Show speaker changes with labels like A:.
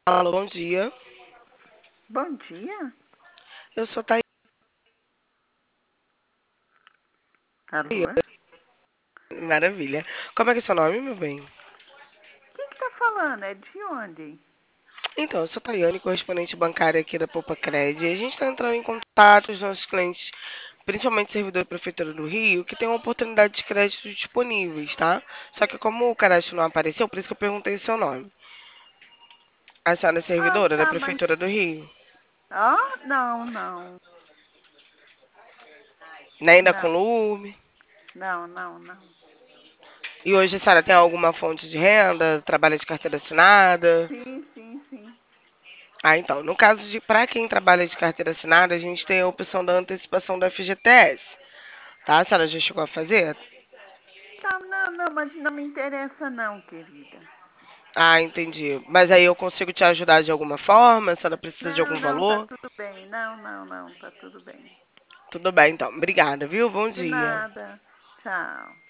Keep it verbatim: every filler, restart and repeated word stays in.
A: Alô, bom dia.
B: Bom dia.
A: Eu sou Thaís.
B: Alô?
A: Maravilha. Como é que é seu nome, meu bem?
B: Quem que tá falando? É de onde?
A: Então, eu sou Tayane, correspondente bancária aqui da Poupa Cred. E a gente está entrando em contato com os nossos clientes, principalmente servidor da Prefeitura do Rio, que tem uma oportunidade de crédito disponíveis, tá? Só que como o cadastro não apareceu, por isso que eu perguntei o seu nome. A senhora é
B: Ah,
A: servidora da
B: tá, mas.
A: Prefeitura do Rio?
B: Ah, não, não.
A: Nem da
B: Não,
A: Conlume?
B: não, não, não.
A: E hoje a senhora tem alguma fonte de renda? Trabalha de carteira assinada?
B: Sim, sim, sim.
A: Ah, então, no caso de para quem trabalha de carteira assinada, a gente tem a opção da antecipação do F G T S, tá? A senhora já chegou a fazer?
B: Tá, não, não, mas não me interessa não, querida.
A: Ah, entendi. Mas aí eu consigo te ajudar de alguma forma? A senhora precisa de
B: Não,
A: algum
B: não, tá
A: valor?
B: tudo bem. Não, não, não, tá tudo bem.
A: Tudo bem, então. Obrigada, viu? Bom
B: De
A: dia.
B: nada. Tchau.